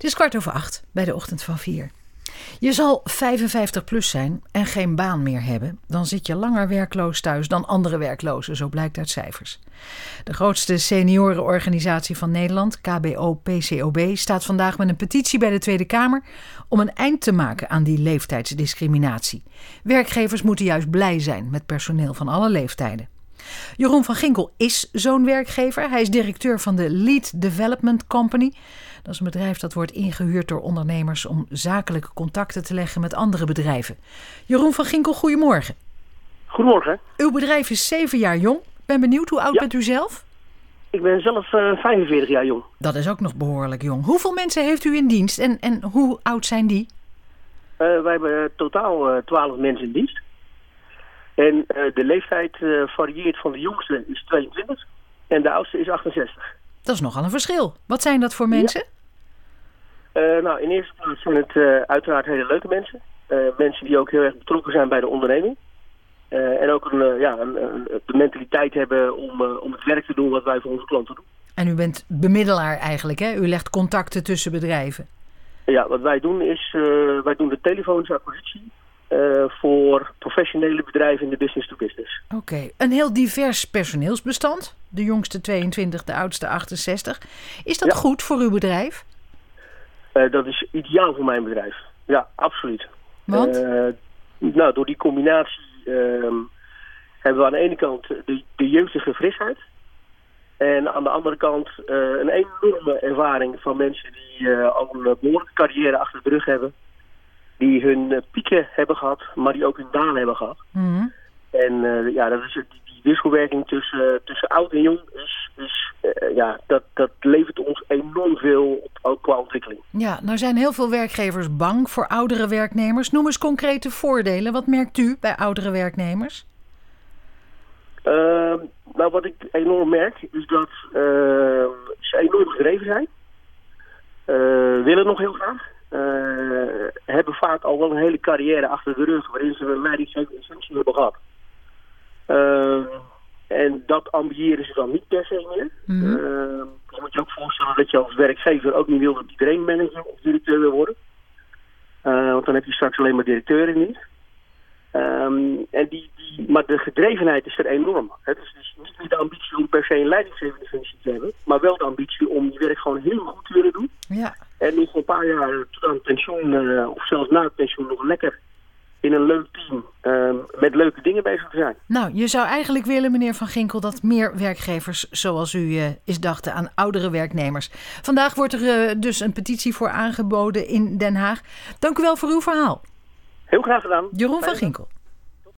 Het is 7:15 bij de Ochtend van 4. Je zal 55 plus zijn en geen baan meer hebben. Dan zit je langer werkloos thuis dan andere werklozen, zo blijkt uit cijfers. De grootste seniorenorganisatie van Nederland, KBO-PCOB, staat vandaag met een petitie bij de Tweede Kamer om een eind te maken aan die leeftijdsdiscriminatie. Werkgevers moeten juist blij zijn met personeel van alle leeftijden. Jeroen van Ginkel is zo'n werkgever. Hij is directeur van de Lead Development Company. Dat is een bedrijf dat wordt ingehuurd door ondernemers om zakelijke contacten te leggen met andere bedrijven. Jeroen van Ginkel, goedemorgen. Goedemorgen. Uw bedrijf is 7 jaar jong. Ik ben benieuwd, hoe oud bent u zelf? Ik ben zelf 45 jaar jong. Dat is ook nog behoorlijk jong. Hoeveel mensen heeft u in dienst en hoe oud zijn die? Wij hebben totaal 12 mensen in dienst. En de leeftijd varieert van de jongste is 22 en de oudste is 68. Dat is nogal een verschil. Wat zijn dat voor mensen? Ja. In eerste plaats zijn het uiteraard hele leuke mensen. Mensen die ook heel erg betrokken zijn bij de onderneming. En ook de mentaliteit hebben om het werk te doen wat wij voor onze klanten doen. En u bent bemiddelaar eigenlijk, hè? U legt contacten tussen bedrijven. Ja, wat wij doen is, wij doen de telefonische acquisitie voor professionele bedrijven in de business to business. Oké. Een heel divers personeelsbestand. De jongste 22, de oudste 68. Is dat goed voor uw bedrijf? Dat is ideaal voor mijn bedrijf. Ja, absoluut. Want? Door die combinatie hebben we aan de ene kant de jeugdige frisheid. En aan de andere kant een enorme ervaring van mensen die al een behoorlijke carrière achter de rug hebben. Die hun pieken hebben gehad, maar die ook hun dalen hebben gehad. Mm-hmm. En dat is die wisselwerking tussen oud en jong dat levert ons enorm veel ook qua ontwikkeling. Ja, nou zijn heel veel werkgevers bang voor oudere werknemers. Noem eens concrete voordelen. Wat merkt u bij oudere werknemers? Wat ik enorm merk is dat ze enorm gedreven zijn. Willen nog heel graag. Hebben vaak al wel een hele carrière achter de rug waarin ze een leidinggevende functie hebben gehad. En dat ambiëren ze dan niet per se meer. Mm-hmm. Je moet je ook voorstellen dat je als werkgever ook niet wil dat iedereen manager of directeur wil worden. Want dan heb je straks alleen maar directeuren niet. Maar de gedrevenheid is er enorm. Het is dus niet meer de ambitie om per se een leidinggevende functie te hebben, maar wel de ambitie om je werk gewoon heel goed te willen doen. Ja. En nog een paar jaar tot aan het pensioen, of zelfs na het pensioen, nog lekker in een leuk team met leuke dingen bezig te zijn. Nou, je zou eigenlijk willen, meneer Van Ginkel, dat meer werkgevers zoals u is dachten aan oudere werknemers. Vandaag wordt er dus een petitie voor aangeboden in Den Haag. Dank u wel voor uw verhaal. Heel graag gedaan. Jeroen van Ginkel.